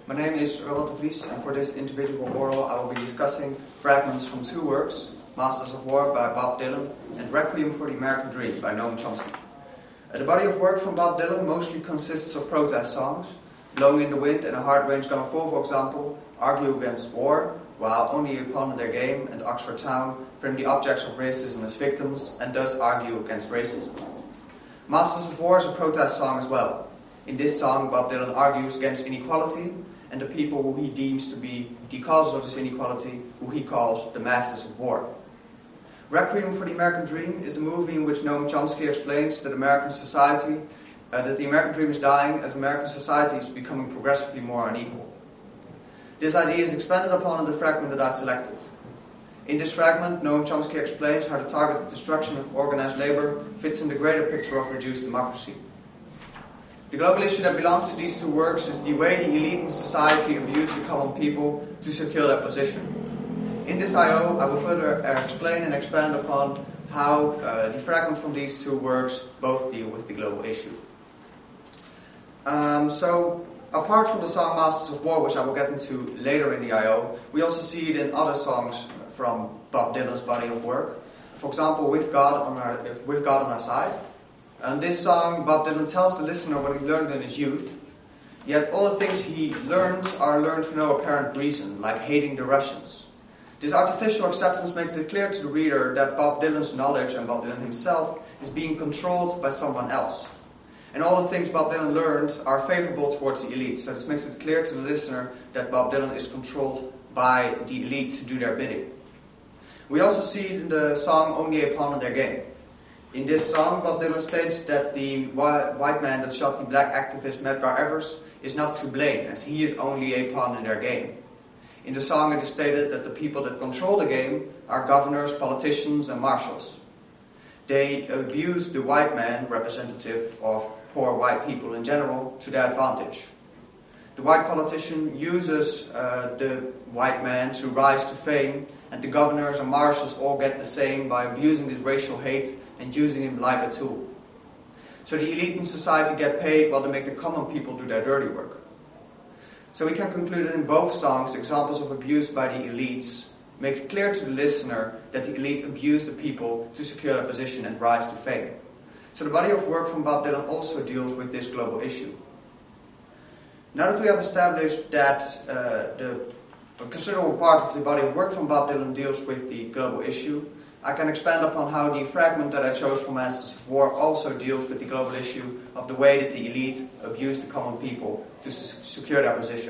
My name is Robert de Vries, and for this individual oral I will be discussing fragments from two works, Masters of War by Bob Dylan and Requiem for the American Dream by Noam Chomsky. The body of work from Bob Dylan mostly consists of protest songs. Blowing in the Wind and A Hard Rain's Gonna Fall, for example, argue against war, while Only a Pawn in Their Game and Oxford Town frame the objects of racism as victims and thus argue against racism. Masters of War is a protest song as well. In this song, Bob Dylan argues against inequality and the people who he deems to be the causes of this inequality, who he calls the Masters of War. Requiem for the American Dream is a movie in which Noam Chomsky explains that that the American dream is dying as American society is becoming progressively more unequal. This idea is expanded upon in the fragment that I selected. In this fragment, Noam Chomsky explains how the targeted destruction of organized labor fits in the greater picture of reduced democracy. The global issue that belongs to these two works is the way the elite in society abuse the common people to secure their position. In this I.O., I will further explain and expand upon how the fragment from these two works both deal with the global issue. So, apart from the song Masters of War, which I will get into later in the I.O., we also see it in other songs from Bob Dylan's body of work. For example, With God on Our Side. In this song, Bob Dylan tells the listener what he learned in his youth, yet all the things he learns are learned for no apparent reason, like hating the Russians. This artificial acceptance makes it clear to the reader that Bob Dylan's knowledge and Bob Dylan himself is being controlled by someone else. And all the things Bob Dylan learned are favorable towards the elite, so this makes it clear to the listener that Bob Dylan is controlled by the elite to do their bidding. We also see it in the song Only a Pawn in Their Game. In this song, Bob Dylan states that the white man that shot the black activist Medgar Evers is not to blame, as he is only a pawn in their game. In the song it is stated that the people that control the game are governors, politicians and marshals. They abuse the white man, representative of poor white people in general, to their advantage. The white politician uses the white man to rise to fame, and the governors and marshals all get the same by abusing this racial hate and using him like a tool. So the elite in society get paid while they make the common people do their dirty work. So we can conclude that in both songs, examples of abuse by the elites make it clear to the listener that the elite abuse the people to secure their position and rise to fame. So the body of work from Bob Dylan also deals with this global issue. Now that we have established that a considerable part of the body of work from Bob Dylan deals with the global issue, I can expand upon how the fragment that I chose from Masters of War also deals with the global issue of the way that the elite abuse the common people to secure their position.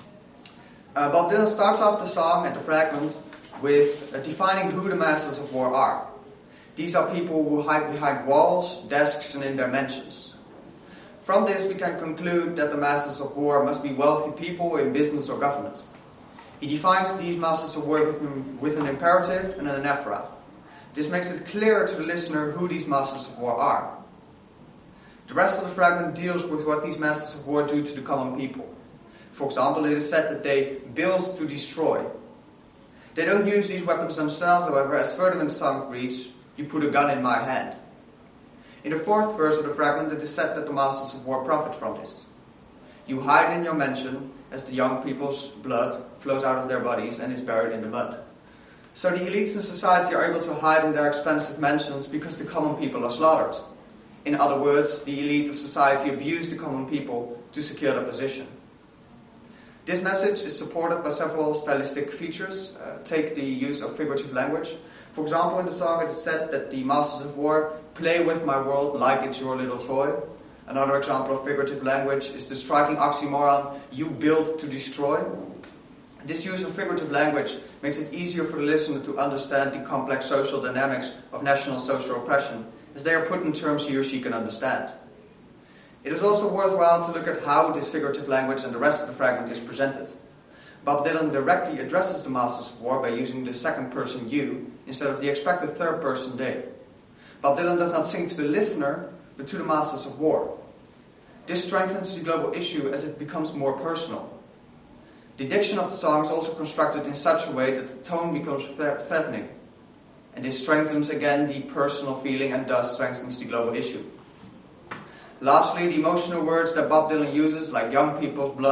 Bob Dylan starts off the song and the fragment with defining who the Masters of War are. These are people who hide behind walls, desks and in their mansions. From this we can conclude that the Masters of War must be wealthy people in business or government. He defines these Masters of War with an imperative and an anaphora. This makes it clearer to the listener who these Masters of War are. The rest of the fragment deals with what these Masters of War do to the common people. For example, it is said that they build to destroy. They don't use these weapons themselves, however, as further in the song reads, "You put a gun in my hand." In the fourth verse of the fragment, it is said that the Masters of War profit from this. "You hide in your mansion as the young people's blood flows out of their bodies and is buried in the mud." So the elites in society are able to hide in their expensive mansions because the common people are slaughtered. In other words, the elite of society abuse the common people to secure their position. This message is supported by several stylistic features. Take the use of figurative language. For example, in the song it is said that the Masters of War play with my world like it's your little toy. Another example of figurative language is the striking oxymoron, "you build to destroy." This use of figurative language makes it easier for the listener to understand the complex social dynamics of national social oppression, as they are put in terms he or she can understand. It is also worthwhile to look at how this figurative language and the rest of the fragment is presented. Bob Dylan directly addresses the Masters of War by using the second person you instead of the expected third person they. Bob Dylan does not sing to the listener, but to the Masters of War. This strengthens the global issue as it becomes more personal. The diction of the song is also constructed in such a way that the tone becomes threatening. And this strengthens again the personal feeling and thus strengthens the global issue. Lastly, the emotional words that Bob Dylan uses, like young people's blood,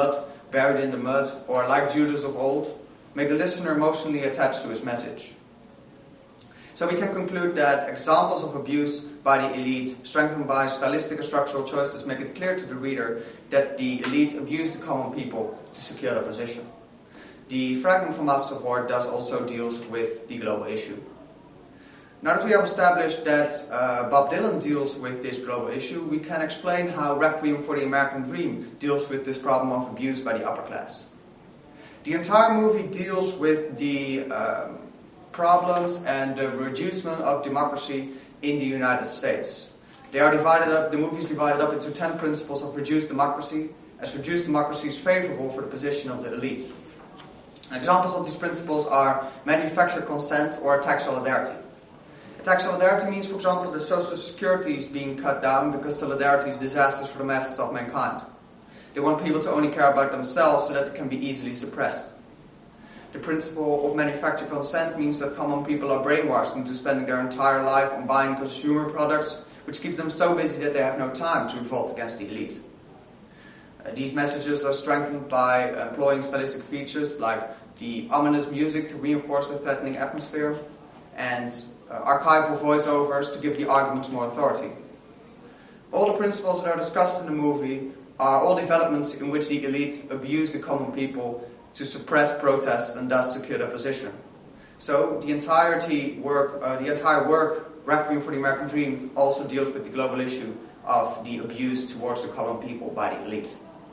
buried in the mud, or like Judas of old, make the listener emotionally attached to his message. So we can conclude that examples of abuse by the elite, strengthened by stylistic and structural choices, make it clear to the reader that the elite abuse the common people to secure their position. The fragment from Masters of War thus also deals with the global issue. Now that we have established that Bob Dylan deals with this global issue, we can explain how Requiem for the American Dream deals with this problem of abuse by the upper class. The entire movie deals with the problems and the reducement of democracy in the United States. They are divided up. The movie is divided up into 10 principles of reduced democracy, as reduced democracy is favorable for the position of the elite. Examples of these principles are manufactured consent or attack solidarity. Attack solidarity means, for example, that social security is being cut down because solidarity is disastrous for the masses of mankind. They want people to only care about themselves so that it can be easily suppressed. The principle of manufactured consent means that common people are brainwashed into spending their entire life on buying consumer products, which keep them so busy that they have no time to revolt against the elite. These messages are strengthened by employing stylistic features like the ominous music to reinforce the threatening atmosphere, and archival voiceovers to give the arguments more authority. All the principles that are discussed in the movie are all developments in which the elite abuse the common people to suppress protests and thus secure their position. So the entire work, Requiem for the American Dream, also deals with the global issue of the abuse towards the common people by the elite.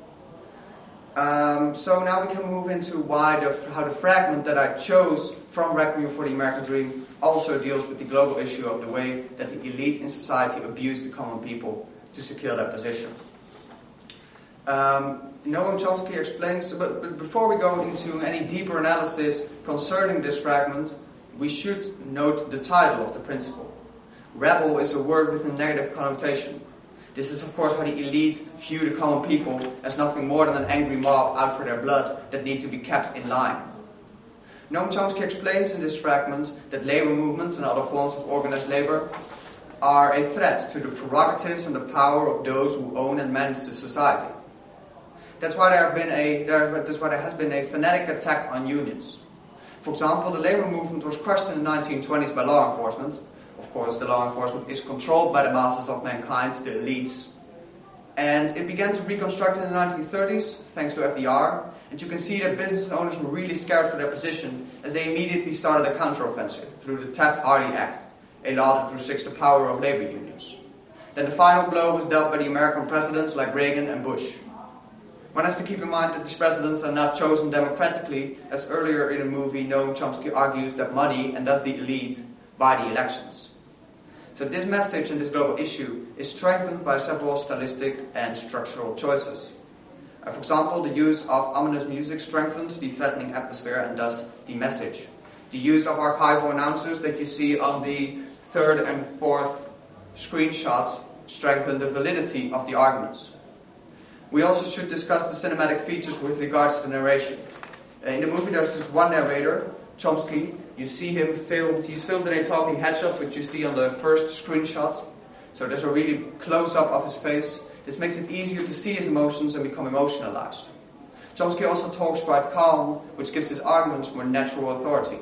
So now we can move into how the fragment that I chose from Requiem for the American Dream also deals with the global issue of the way that the elite in society abuse the common people to secure their position. Noam Chomsky explains, but before we go into any deeper analysis concerning this fragment, we should note the title of the principle. Rebel is a word with a negative connotation. This is, of course, how the elite view the common people as nothing more than an angry mob out for their blood that need to be kept in line. Noam Chomsky explains in this fragment that labor movements and other forms of organized labor are a threat to the prerogatives and the power of those who own and manage the society. That's why there has been a fanatic attack on unions. For example, the labor movement was crushed in the 1920s by law enforcement. Of course, the law enforcement is controlled by the masses of mankind, the elites. And it began to reconstruct in the 1930s, thanks to FDR. And you can see that business owners were really scared for their position, as they immediately started a counteroffensive through the Taft-Hartley Act, a law that restricts the power of labor unions. Then the final blow was dealt by the American presidents like Reagan and Bush. One has to keep in mind that these presidents are not chosen democratically, as earlier in the movie Noam Chomsky argues that money, and thus the elite, buy the elections. So this message and this global issue is strengthened by several stylistic and structural choices. For example, the use of ominous music strengthens the threatening atmosphere and thus the message. The use of archival announcers that you see on the third and fourth screenshots strengthen the validity of the arguments. We also should discuss the cinematic features with regards to narration. In the movie there's this one narrator, Chomsky. You see him filmed, he's filmed in a talking head shot, which you see on the first screenshot. So there's a really close-up of his face. This makes it easier to see his emotions and become emotionalized. Chomsky also talks quite calm, which gives his arguments more natural authority.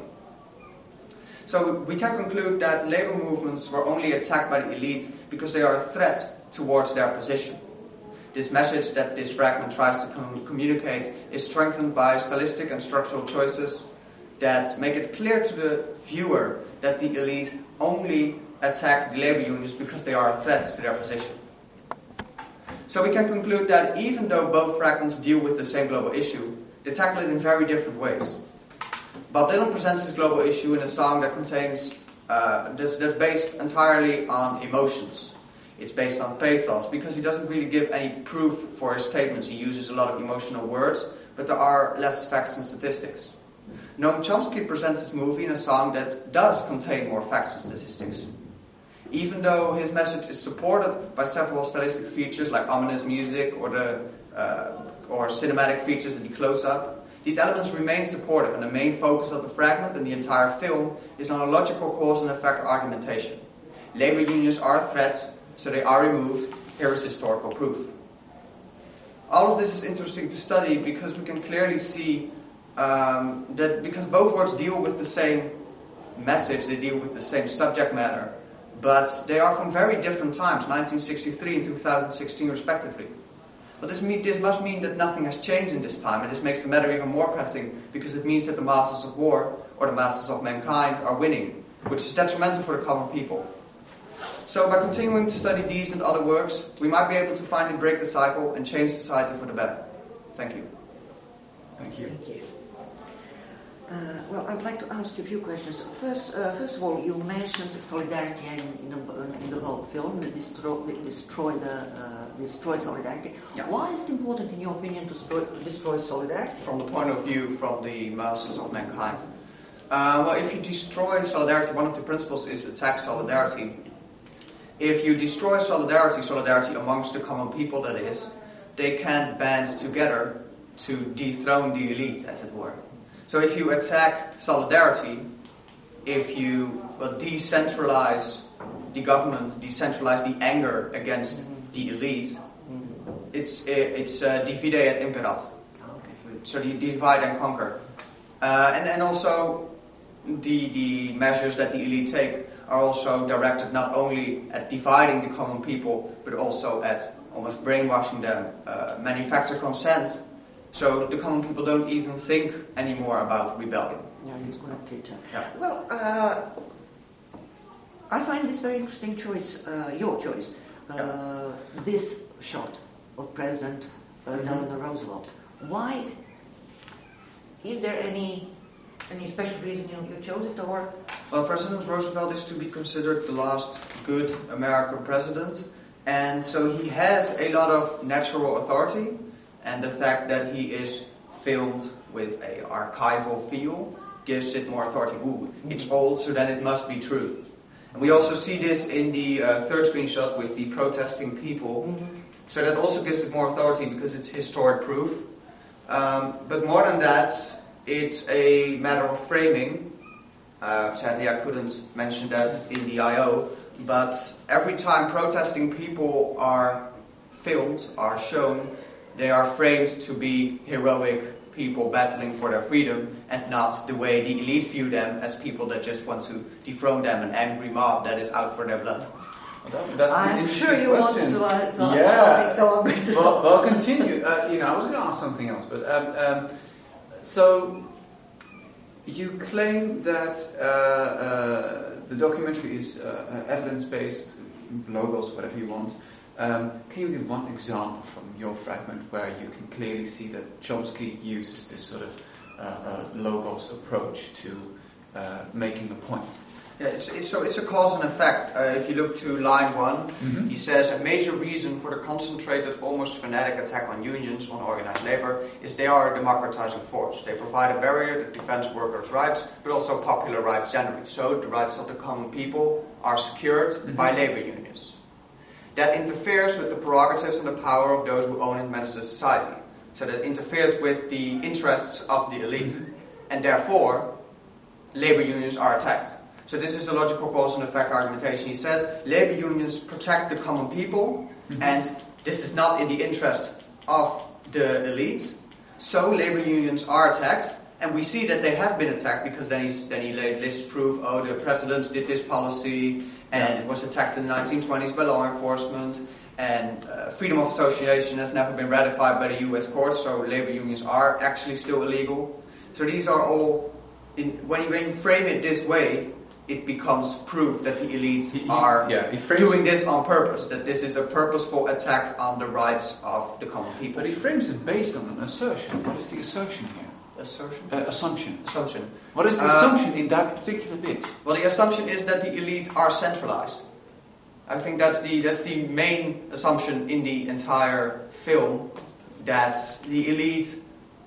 So we can conclude that labor movements were only attacked by the elite because they are a threat towards their position. This message that this fragment tries to communicate is strengthened by stylistic and structural choices that make it clear to the viewer that the elite only attack the labor unions because they are a threat to their position. So we can conclude that even though both fragments deal with the same global issue, they tackle it in very different ways. Bob Dylan presents his global issue in a song that contains that's based entirely on emotions. It's based on pathos because he doesn't really give any proof for his statements. He uses a lot of emotional words, but there are less facts and statistics. Noam Chomsky presents his movie in a song that does contain more facts and statistics. Even though his message is supported by several stylistic features like ominous music or cinematic features in the close-up, these elements remain supportive, and the main focus of the fragment and the entire film is on a logical cause and effect argumentation. Labor unions are a threat, so they are removed. Here is historical proof. all of this is interesting to study because we can clearly see that because both works deal with the same message, they deal with the same subject matter, but they are from very different times, 1963 and 2016 respectively. But this must mean that nothing has changed in this time, and this makes the matter even more pressing because it means that the masters of war, or the masters of mankind, are winning, which is detrimental for the common people. So by continuing to study these and other works, we might be able to finally break the cycle and change society for the better. Thank you. Thank you. Thank you. Well, I'd like to ask you a few questions. First of all, you mentioned solidarity in the whole film, destroy solidarity. Yeah. Why is it important, in your opinion, to destroy solidarity? From the point of view from the masters of mankind. Well, if you destroy solidarity, one of the principles is attack solidarity. If you destroy solidarity amongst the common people, that is, they can band together to dethrone the elite, as it were. So if you attack solidarity, if you decentralize the government, decentralize the anger against the elite, it's divide et impera. So you divide and conquer. And also the measures that the elite take are also directed not only at dividing the common people, but also at almost brainwashing them, manufacture consent. So the common people don't even think anymore about rebellion. Yeah. Well, I find this very interesting choice, your choice. This shot of President Eleanor Roosevelt. Why? Is there any special reason you chose it, or? Well, President Roosevelt is to be considered the last good American president, and so he has a lot of natural authority. And the fact that he is filmed with an archival feel gives it more authority. Ooh, it's old, so then it must be true. And we also see this in the third screenshot with the protesting people. So that also gives it more authority because it's historic proof. But more than that, it's a matter of framing. Sadly, I couldn't mention that in the I.O. But every time protesting people are filmed, are shown, they are framed to be heroic people battling for their freedom, and not the way the elite view them as people that just want to dethrone them, an angry mob that is out for their blood. That's I'm sure you question. want to ask something, so I'm going to stop. Well, continue. I was going to ask something else, but so you claim that the documentary is evidence-based, logos, whatever you want. Can you give one example from your fragment where you can clearly see that Chomsky uses this sort of logos approach to making a point? Yeah, it's a cause and effect. If you look to line 1, he says a major reason for the concentrated, almost fanatic attack on unions, on organized labor, is they are a democratizing force. They provide a barrier that defends workers' rights, but also popular rights generally. So the rights of the common people are secured by labor unions. That interferes with the prerogatives and the power of those who own and manage the society. So that interferes with the interests of the elite. And therefore, labor unions are attacked. So this is a logical cause and effect argumentation. He says labor unions protect the common people, and this is not in the interest of the elite. So labor unions are attacked, and we see that they have been attacked because then he lists proof. Oh, the presidents did this policy, and it was attacked in the 1920s by law enforcement. And freedom of association has never been ratified by the U.S. courts, so labor unions are actually still illegal. So these are all, when you frame it this way, it becomes proof that the elites are doing this on purpose, that this is a purposeful attack on the rights of the common people. But he frames it based on an assertion. What is the assertion here? Assumption? Assumption. What is the assumption in that particular bit? Well, the assumption is that the elite are centralized. I think that's the main assumption in the entire film, that the elite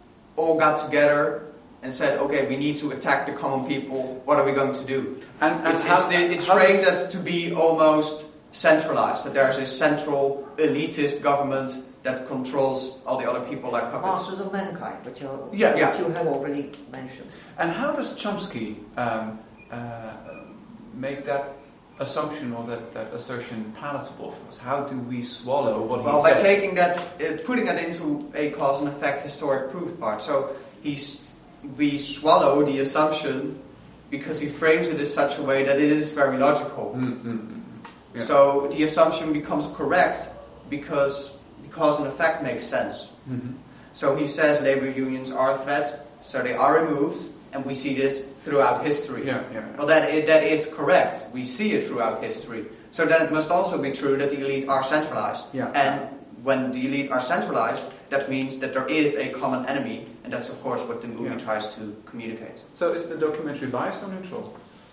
all got together and said, okay, we need to attack the common people, what are we going to do? And it's framed as to be almost centralized, that there's a central elitist government that controls all the other people like puppets. Masters of mankind, which you have already mentioned. And how does Chomsky make that assumption or that assertion palatable for us? How do we swallow what Well, he by says? taking that, putting that into a cause and effect historic proof part. So we swallow the assumption because he frames it in such a way that it is very logical. Yeah. So the assumption becomes correct because the cause and effect makes sense. So he says labor unions are a threat, so they are removed, and we see this throughout history. Yeah. Well, that is correct. We see it throughout history. So then it must also be true that the elite are centralized. Yeah. And when the elite are centralized, that means that there is a common enemy, and that's of course what the movie tries to communicate. So is the documentary biased or neutral?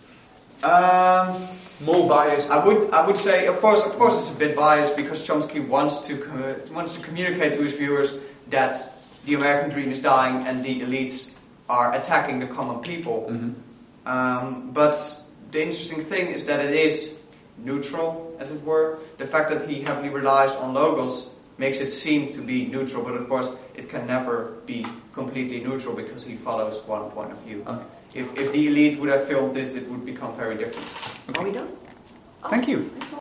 More biased. I would say, of course, it's a bit biased because Chomsky wants to communicate to his viewers that the American dream is dying and the elites are attacking the common people. But the interesting thing is that it is neutral, as it were. The fact that he heavily relies on logos makes it seem to be neutral, but of course it can never be completely neutral because he follows one point of view. Okay. If the elite would have filmed this, it would become very different. Are we done? Thank you.